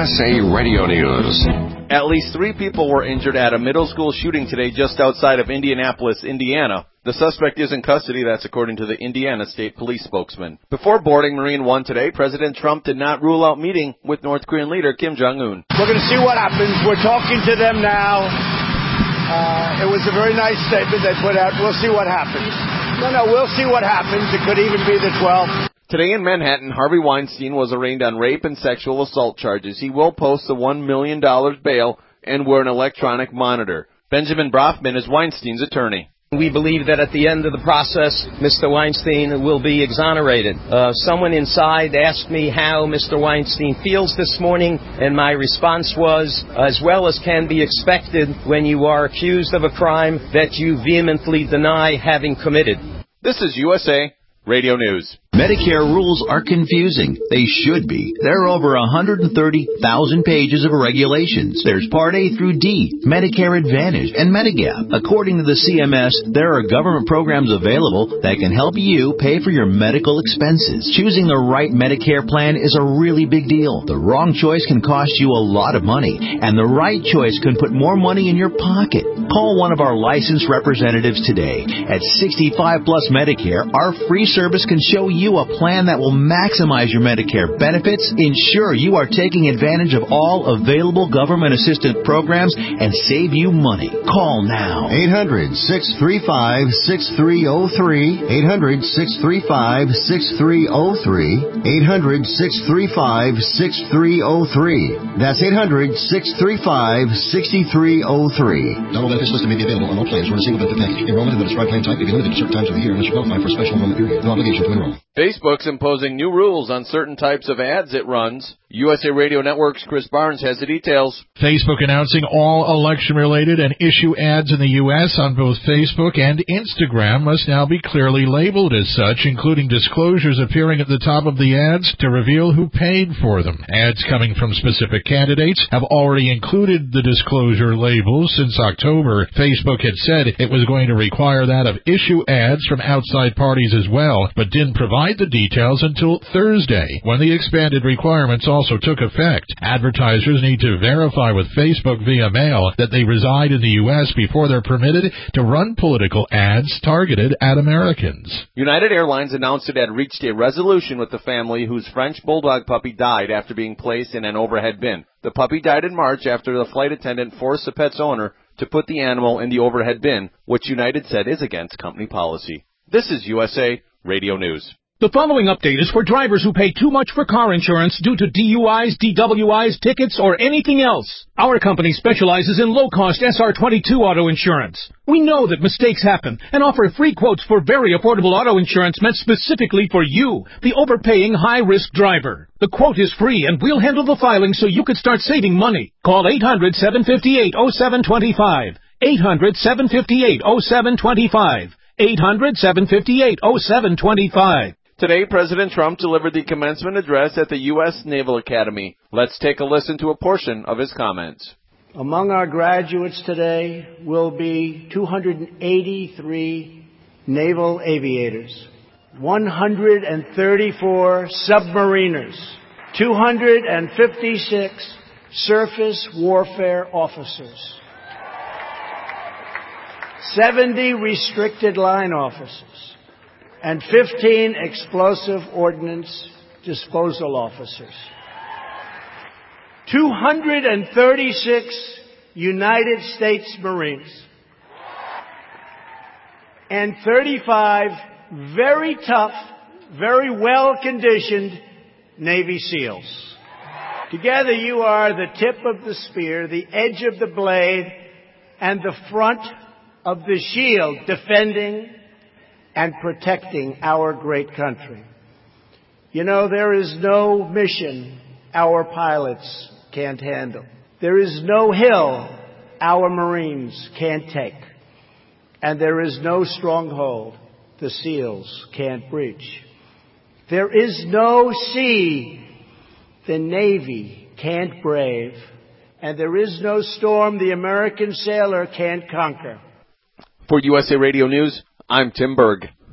USA Radio News. At least 3 people were injured at a middle school shooting today just outside of Indianapolis, Indiana. The suspect is in custody, that's according to the Indiana State Police spokesman. Before boarding Marine One today, President Trump did not rule out meeting with North Korean leader Kim Jong-un. We're going to see what happens. We're talking to them now. It was a very nice statement they put out. We'll see what happens. No, we'll see what happens. It could even be the 12th. Today in Manhattan, Harvey Weinstein was arraigned on rape and sexual assault charges. He will post a $1 million bail and wear an electronic monitor. Benjamin Brofman is Weinstein's attorney. We believe that at the end of the process, Mr. Weinstein will be exonerated. Someone inside asked me how Mr. Weinstein feels this morning, and my response was, as well as can be expected when you are accused of a crime that you vehemently deny having committed. This is USA Radio News. Medicare rules are confusing. They should be. There are over 130,000 pages of regulations. There's Part A through D, Medicare Advantage, and Medigap. According to the CMS, there are government programs available that can help you pay for your medical expenses. Choosing the right Medicare plan is a really big deal. The wrong choice can cost you a lot of money, and the right choice can put more money in your pocket. Call one of our licensed representatives today. At 65 Plus Medicare, our free service can show you a plan that will maximize your Medicare benefits, ensure you are taking advantage of all available government assistance programs, and save you money. Call now. 800-635-6303. 800-635-6303. 800-635-6303. That's 800-635-6303. Double benefits listed may be available on all plans or in a single benefit package. Enrollment in the prescribed plan type may be limited to certain times of the year unless you qualify for a special enrollment period. No obligation to enroll. Facebook's imposing new rules on certain types of ads it runs. USA Radio Network's Chris Barnes has the details. Facebook announcing all election-related and issue ads in the U.S. on both Facebook and Instagram must now be clearly labeled as such, including disclosures appearing at the top of the ads to reveal who paid for them. Ads coming from specific candidates have already included the disclosure labels since October. Facebook had said it was going to require that of issue ads from outside parties as well, but didn't provide the details until Thursday, when the expanded requirements also took effect. Advertisers need to verify with Facebook via mail that they reside in the U.S. before they're permitted to run political ads targeted at Americans. United Airlines announced it had reached a resolution with the family whose French bulldog puppy died after being placed in an overhead bin. The puppy died in March after the flight attendant forced the pet's owner to put the animal in the overhead bin, which United said is against company policy. This is USA Radio News. The following update is for drivers who pay too much for car insurance due to DUIs, DWIs, tickets, or anything else. Our company specializes in low-cost SR22 auto insurance. We know that mistakes happen and offer free quotes for very affordable auto insurance meant specifically for you, the overpaying high-risk driver. The quote is free, and we'll handle the filing so you can start saving money. Call 800-758-0725. 800-758-0725. 800-758-0725. Today, President Trump delivered the commencement address at the U.S. Naval Academy. Let's take a listen to a portion of his comments. Among our graduates today will be 283 naval aviators, 134 submariners, 256 surface warfare officers, 70 restricted line officers, and 15 explosive ordnance disposal officers. 236 United States Marines and 35 very tough, very well-conditioned Navy SEALs. Together you are the tip of the spear, the edge of the blade, and the front of the shield defending and protecting our great country. You know, there is no mission our pilots can't handle. There is no hill our Marines can't take. And there is no stronghold the SEALs can't breach. There is no sea the Navy can't brave. And there is no storm the American sailor can't conquer. For USA Radio News, I'm Tim Berg.